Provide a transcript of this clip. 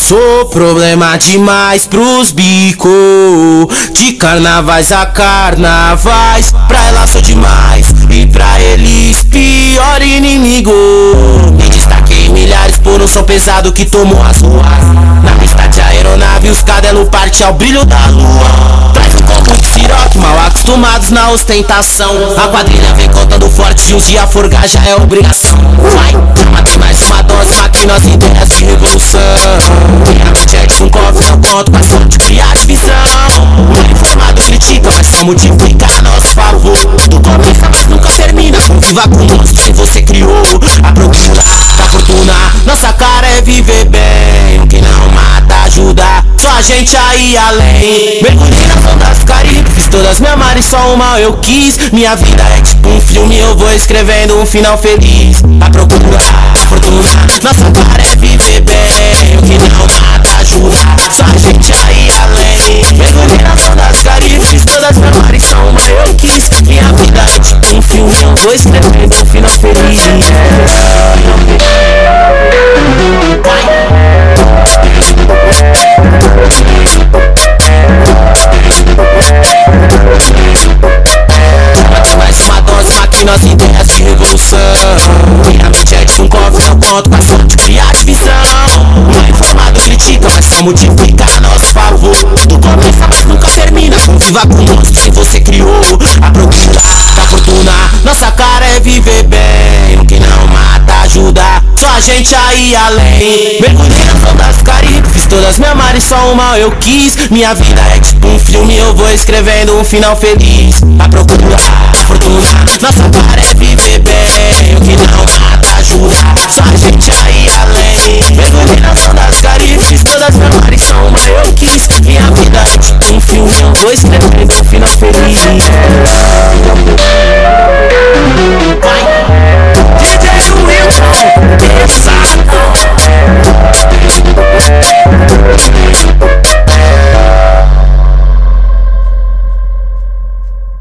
Sou problema demais pros bico, de carnavais a carnavais. Pra ela sou demais e pra eles pior inimigo. Me destaquei milhares por um som pesado que tomou as ruas. Na pista de aeronave os cadelos parte ao brilho da lua. Traz um copo de siroque, mal acostumados na ostentação. A quadrilha vem contando forte e um dia forgar já é obrigação. Vai, chama tem mais uma dose, maquinas ideias de revolução. Um cofre eu conto com a sorte, criativisão. O informado critica, mas só multiplica a nosso favor. Do começa, mas nunca termina. Conviva conosco, quem você criou. A procura da fortuna, nossa cara é viver bem. O que não mata ajuda, só a gente a ir além. Mergulhei nas ondas Caribe, fiz todas me amarem, só o mal eu quis. Minha vida é tipo um filme, eu vou escrevendo um final feliz. A procura da fortuna, nossa cara é viver bem. O que não mata ajuda, só a gente a ir além. Mergulhei nas ondas Caribe, fiz todas me amarem, só o mal eu quis. Minha vida é tipo um filme, eu vou escrevendo um final feliz. Nossas ideias de revolução. Minha mente é de um cofre, eu conto com a sorte, criativisão. O informado critica, mas só multiplica a nosso favor. Do começa, mas nunca termina. Conviva conosco, quem você criou. A procura da fortuna, nossa cara é viver bem. O que não mata ajuda, só a gente a ir além. Mergulhei nas ondas Caribe, fiz todas me amarem, só o mal eu quis. Minha vida é tipo um filme, eu vou escrevendo um final feliz. A procura da fortuna, nossa cara é viver bem. O que não mata ajuda, só a gente a ir além. Mergulhei nas ondas Caribe, fiz todas me amarem, só o mal eu quis. Minha vida é tipo um filme, eu vou escrevendo um final feliz.